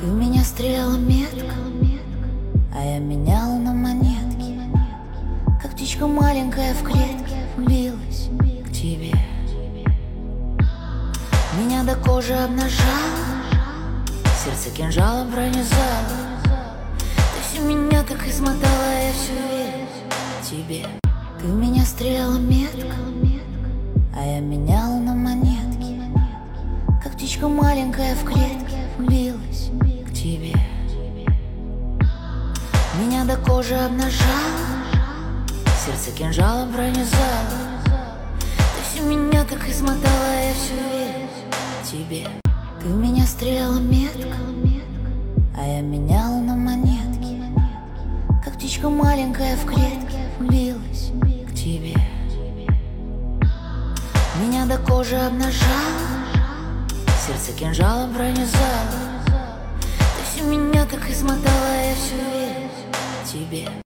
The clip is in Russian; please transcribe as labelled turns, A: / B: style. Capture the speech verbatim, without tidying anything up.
A: Ты в меня стреляла метко, а я меняла на монетки. Как птичка маленькая в клетке билась к тебе. Меня до кожи обнажала, сердце кинжалом пронизало. Ты все меня так измотала, я все верю тебе. Ты в меня стреляла метко, а я меняла на монетки. Как птичка маленькая в клетке билась к тебе. Меня до кожи обнажала, сердце кинжалом пронизало. Ты все меня так измотала, я все верю тебе. Ты в меня стреляла метко, а я меняла на монетки. Как птичка маленькая в клетке билась к тебе. Меня до кожи обнажала, сердце кинжалом пронизало. Ты все меня так измотала, я все верю тебе.